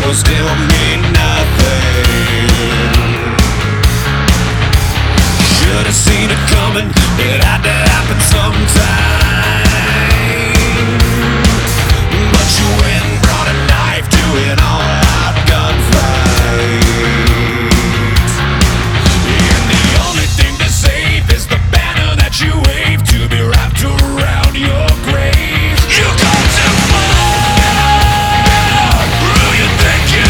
will still mean nothing. Should've seen it coming, it had to happen sometime. But you went and brought a knife to an all-out gunfight. And the only thing to save is the banner that you wave to be wrapped around your grave. You got to fire. Who you think you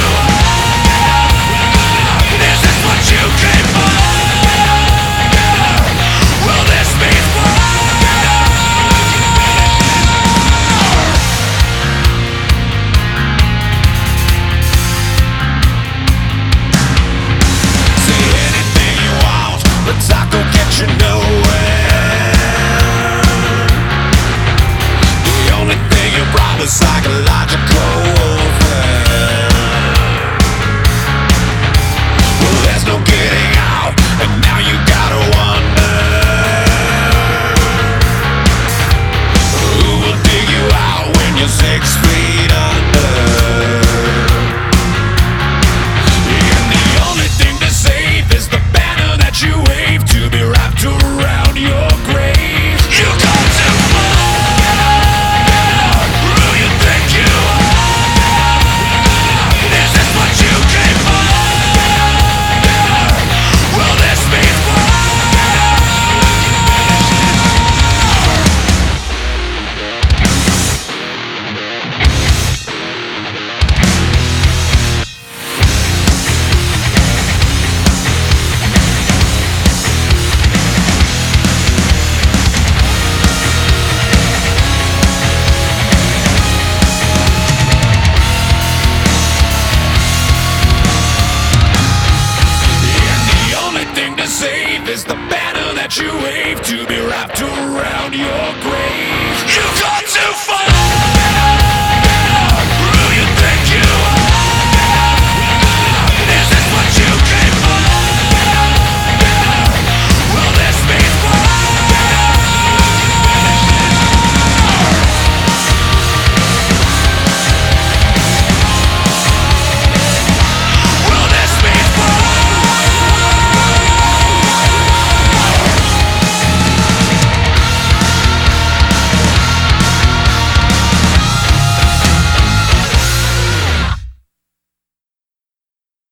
are? Is this what you came for? Will this be say anything you want, but talk will get you nowhere. The only thing you brought was psychological warfare. Well, there's no getting out, and now you gotta wonder who will dig you out when you're 6 feet